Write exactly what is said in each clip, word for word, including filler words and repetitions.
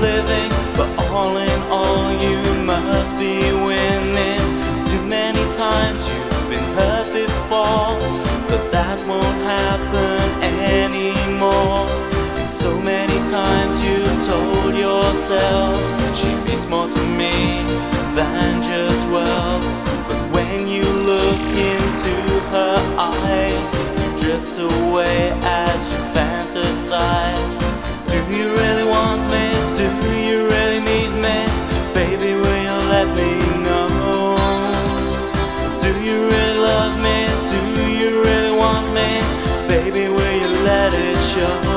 living, but all in all you must be winning. Too many times you've been hurt before, but that won't happen anymore. So many times you've told yourself she means more to me than just wealth. But when you look into her eyes, you drift away as you fantasize. Do you really want me? Do you really need me? Baby, will you let me know? Do you really love me? Do you really want me? Baby, will you let it show?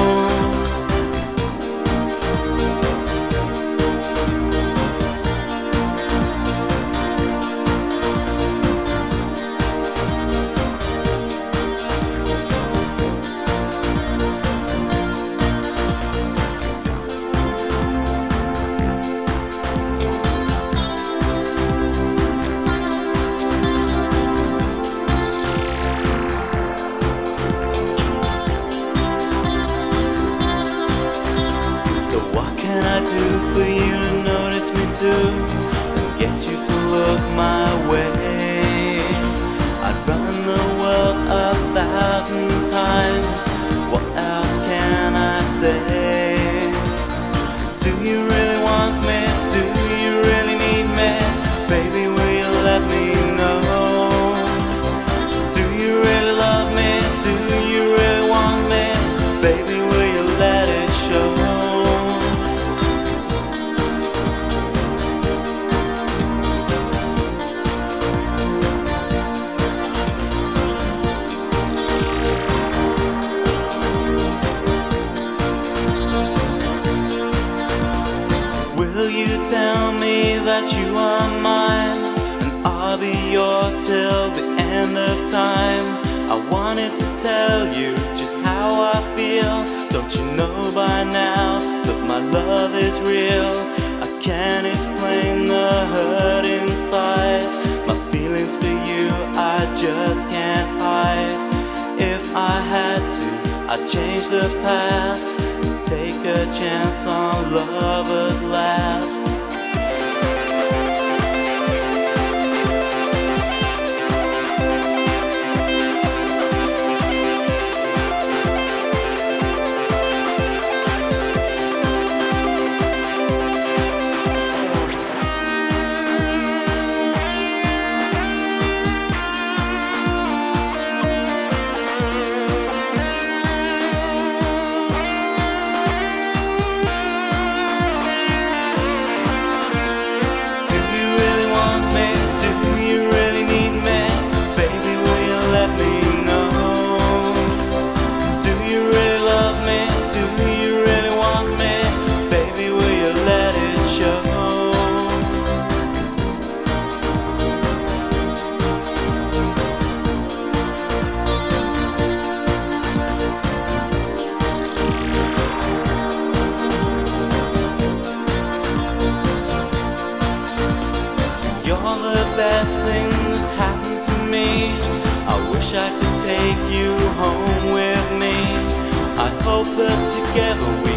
What can I do for you to notice me too, and get you to look my way? I'd run the world a thousand times. What else can I say? Do you really want me? Do you really need me? Baby, will you let me know? Do you really love me? Do you really want me? Baby, will you let it show? Will you tell me that you are mine, and I'll be yours till the end of time? I wanted to tell you just how I feel. Don't you know by now that my love is real? I can't explain the hurt inside. My feelings for you I just can't hide. If I had to, I'd change the past, take a chance on love at last. You're the best thing that's happened to me. I wish I could take you home with me. I hope that together we